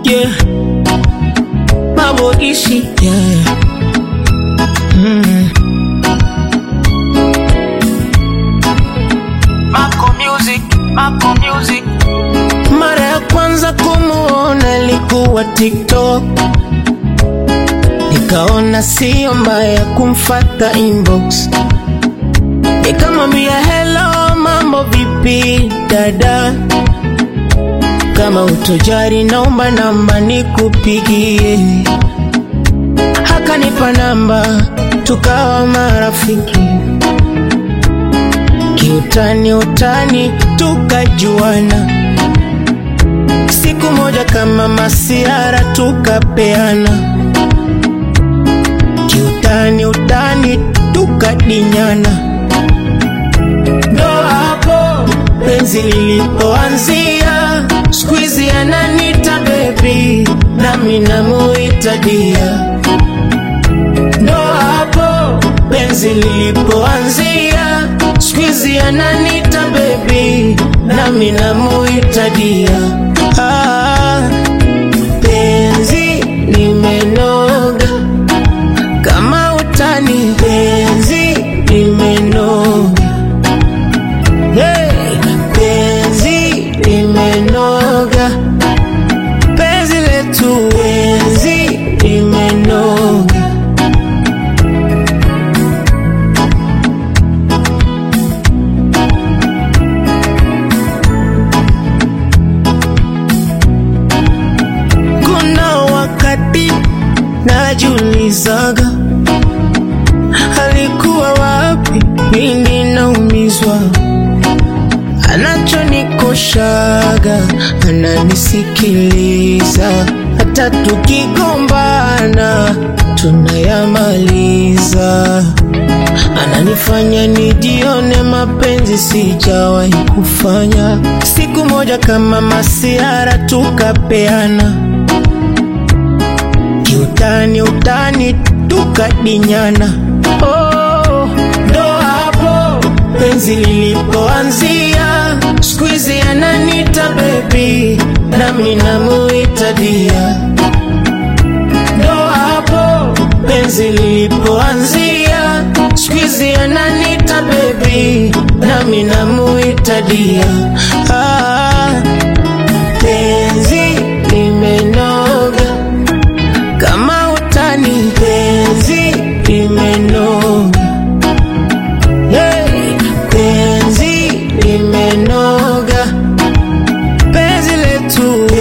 yeah. Mambo ishi, yeah. Mako music. Mara ya kwanza kumuona ilikuwa TikTok, nikaona sio mbaya kumfuata inbox, nikamwambia hello, mambo vipi dada, kama utojari naomba namba nikupigie. Hakanipa namba, tukawa marafiki, kiutani tukajuana. Siku moja kama masiara tukapeana, kiutani tukadinyana. Ndo hapo penzi lilipoanzia, squeeze ananita baby, nami namuita dia. Ndo hapo penzi lilipoanzia, squeeze ananita baby, nami namuita dia. Penzi limenoga kama utani, penzi limenoga. Hey, penzi limenoga, penzi letu, penzi limenoga. Kuna wakati najiulizaga, alikuwa wapi pindi naumizwa? Anachonikoshaga, ananisikiliza, hata tukigombana tunayamaliza. Ananifanya nijione mapenzi sijawahi kufanya. Siku moja kama masiara tukapeana, kiutani tukadinyana. Oh, ndo hapo penzi lilipoanzia, squeeze ananita baby, nami namuita dia. Ndo hapo penzi lilipoanzia, squeeze ananita baby, nami namuita dia. Penzi limenoga kama utani, penzi limenoga. Hey, penzi limenoga, penzi letu,